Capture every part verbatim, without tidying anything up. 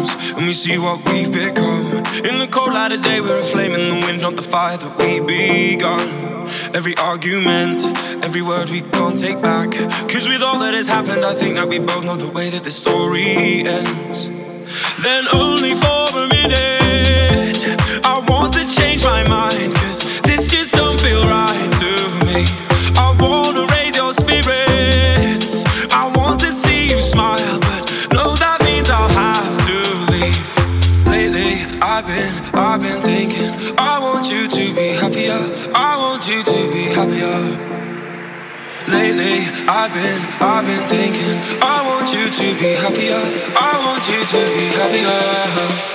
arms and we see what we've become. In the cold light of day, we're a flame in the wind, not the fire that we begun. Every argument, every word we can't take back. Cause with all that has happened, I think that we both know the way that the story ends. Then only for a minute, I want to change my mind. Cause this just don't feel right to me. I wanna raise your spirits, I want to see you smile, but no, that means I'll have to leave. Lately, I've been, I've been thinking, I want you to be happier, I want you to be happier. Lately, I've been, I've been thinking, I want you to be happier, I want you to be happier.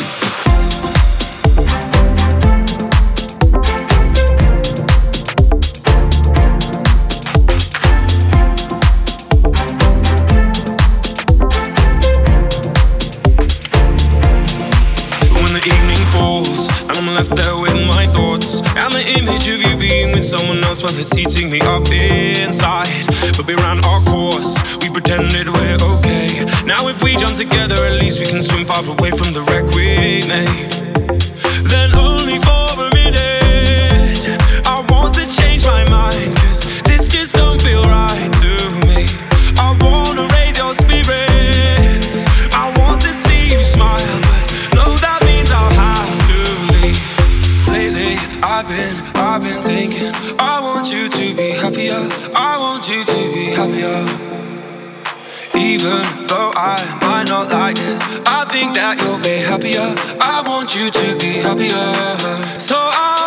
Left there with my thoughts and the image of you being with someone else, well, it's eating me up inside. But we ran our course, we pretended we're okay. Now if we jump together, at least we can swim far away from the wreck we made. Then only for a minute, I want to change my mind. Cause this just don't feel right to me. I wanna raise your spirits, I want to see you smile, but no, that means I'll have to leave. Lately, I've been, I've been thinking, I want you to be happier, I want you to be happier. Even though I might not like this, I think that you'll be happier, I want you to be happier. So I